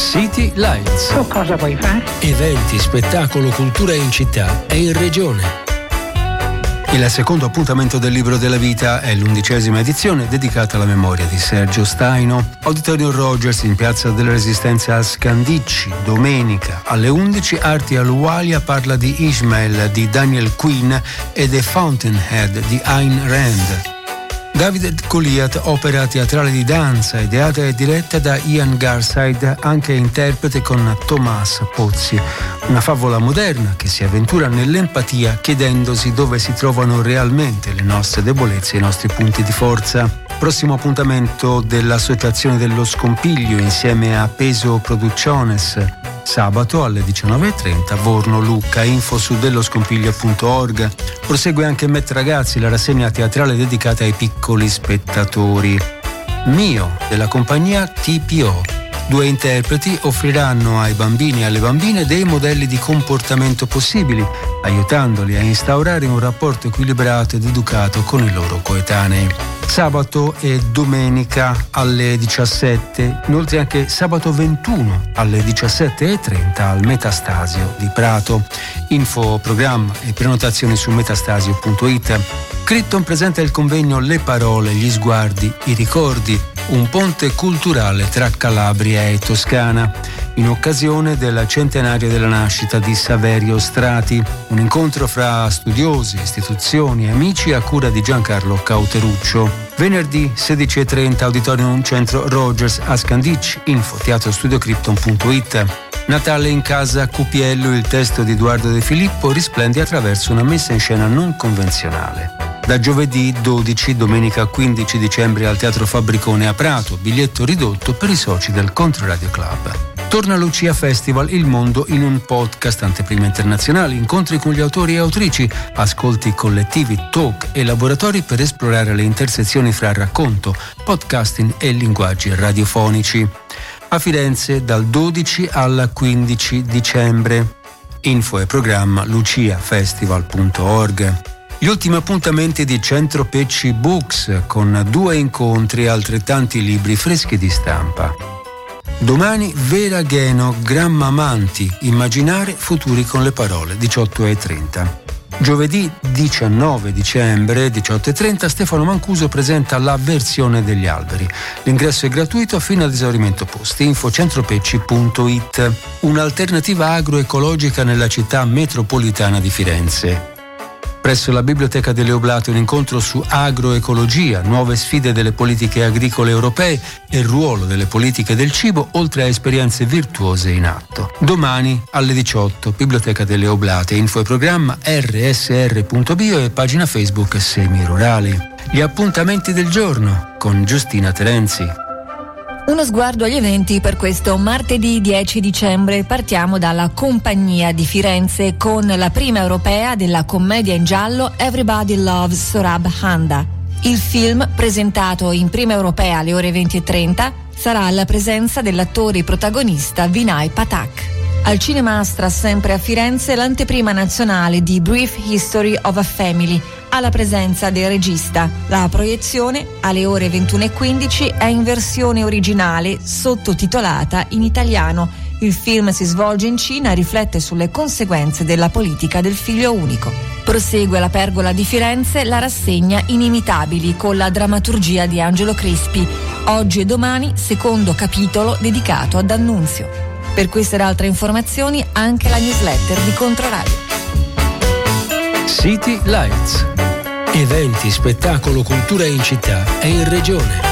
City Lights. Tu cosa vuoi fare? Eventi, spettacolo, cultura in città e in regione. Il secondo appuntamento del Libro della Vita è l'11ª edizione dedicata alla memoria di Sergio Staino. Auditorium Rogers in Piazza della Resistenza a Scandicci, domenica alle 11. Arti all'Ualia parla di Ishmael di Daniel Quinn e The Fountainhead di Ayn Rand. David Goliath, opera teatrale di danza ideata e diretta da Ian Garside, anche interprete con Tomás Pozzi. Una favola moderna che si avventura nell'empatia chiedendosi dove si trovano realmente le nostre debolezze e i nostri punti di forza. Prossimo appuntamento dell'Associazione dello Scompiglio insieme a Peso Producciones, sabato alle 19:30, Vorno Lucca. Info su delloscompiglio.org. Prosegue anche Met Ragazzi, la rassegna teatrale dedicata ai piccoli spettatori. Mio, della compagnia TPO. 2 interpreti offriranno ai bambini e alle bambine dei modelli di comportamento possibili, aiutandoli a instaurare un rapporto equilibrato ed educato con i loro coetanei. Sabato e domenica alle 17, inoltre anche sabato 21 alle 17:30 al Metastasio di Prato. Info, programma e prenotazioni su metastasio.it. Critton presenta il convegno Le parole, gli sguardi, i ricordi, un ponte culturale tra Calabria e Toscana, in occasione del centenario della nascita di Saverio Strati. Un incontro fra studiosi, istituzioni e amici a cura di Giancarlo Cauteruccio. Venerdì 16:30, Auditorium Centro Rogers a Scandicci. Info, teatrostudiocrypton.it. Natale in casa Cupiello, il testo di Edoardo De Filippo risplende attraverso una messa in scena non convenzionale. Da giovedì 12, domenica 15 dicembre al Teatro Fabbricone a Prato, biglietto ridotto per i soci del Controradio Club. Torna Lucia Festival, il mondo in un podcast, anteprime internazionali, incontri con gli autori e autrici, ascolti collettivi, talk e laboratori per esplorare le intersezioni fra racconto, podcasting e linguaggi radiofonici. A Firenze dal 12 al 15 dicembre. Info e programma luciafestival.org. Gli ultimi appuntamenti di Centro Pecci Books con 2 incontri e altrettanti libri freschi di stampa. Domani Vera Gheno, Grammamanti, immaginare futuri con le parole, 18:30. Giovedì 19 dicembre, 18:30, Stefano Mancuso presenta La versione degli alberi. L'ingresso è gratuito fino ad esaurimento posti. Info centropecci.it. Un'alternativa agroecologica nella città metropolitana di Firenze. Presso la Biblioteca delle Oblate un incontro su agroecologia, nuove sfide delle politiche agricole europee e il ruolo delle politiche del cibo, oltre a esperienze virtuose in atto. Domani alle 18, Biblioteca delle Oblate. Info e programma rsr.bio e pagina Facebook Semi Rurali. Gli appuntamenti del giorno con Giustina Terenzi. Uno sguardo agli eventi per questo martedì 10 dicembre. Partiamo dalla Compagnia di Firenze con la prima europea della commedia in giallo Everybody Loves Sorab Handa. Il film, presentato in prima europea alle ore 20:30, sarà alla presenza dell'attore protagonista Vinay Pathak. Al Cinemastra, sempre a Firenze, l'anteprima nazionale di Brief History of a Family, alla presenza del regista. La proiezione, alle ore 21:15, è in versione originale sottotitolata in italiano. Il film si svolge in Cina e riflette sulle conseguenze della politica del figlio unico. Prosegue alla Pergola di Firenze la rassegna Inimitabili con la drammaturgia di Angelo Crispi. Oggi e domani, secondo capitolo dedicato ad D'Annunzio. Per queste ed altre informazioni anche la newsletter di Controradio. City Lights. Eventi, spettacolo, cultura in città e in regione.